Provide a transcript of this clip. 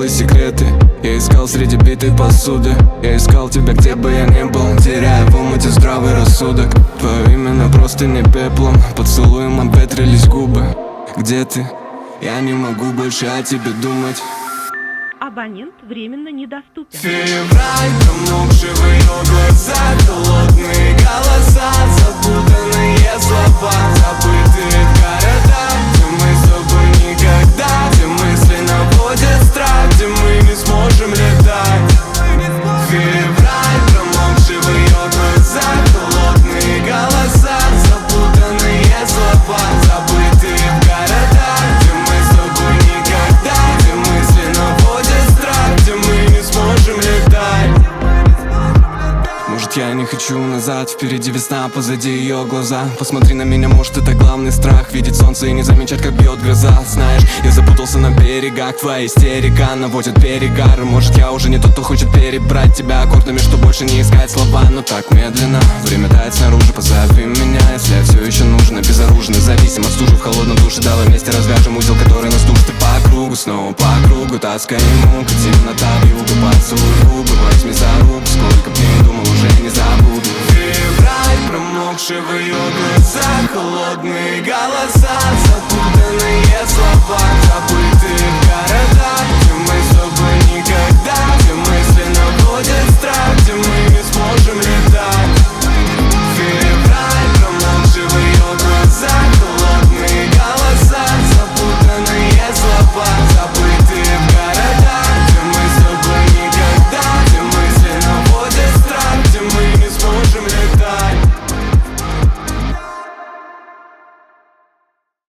белые секреты. Я искал среди битой посуды. Я искал тебя, где бы я ни был, теряя в омуте здравый рассудок. Твое имя на простыне пеплом, поцелуем обветрились губы. Где ты? Я не могу больше о тебе думать. Абонент временно недоступен. Февраль, промокший в ее глазах, холодные голоса, запутанные слова, забытые в городах, где мы с тобой никогда, где мысли наводят страх, где мы не сможем летать. Февраль, промокший в ее глазах, холодные голоса, запутанные слова, забытые в городах, где мы с тобой никогда, где мысли наводят страх, где мы не сможем летать. Может, я не хочу назад, впереди весна, позади ее глаза. Посмотри на меня, может, это главный страх, видеть солнце и не замечать, как бьет гроза. Знаешь, я запутался на берегах, твоя истерика наводит перегар. Может, я уже не тот, кто хочет перебрать тебя аккордами, что больше не искать слова. Но так медленно, время тает снаружи, позови меня, если я все еще нужен. Безоружный, зависим от стужи в холодном душе. Давай вместе развяжем узел, который нас душит. И по кругу, снова по кругу, тоска и мука, темнота вьюга, поцелуй губы, возьми за руку, сколько б не думал, уже не забуду. Февраль, промокший в ее глазах, холодные голоса,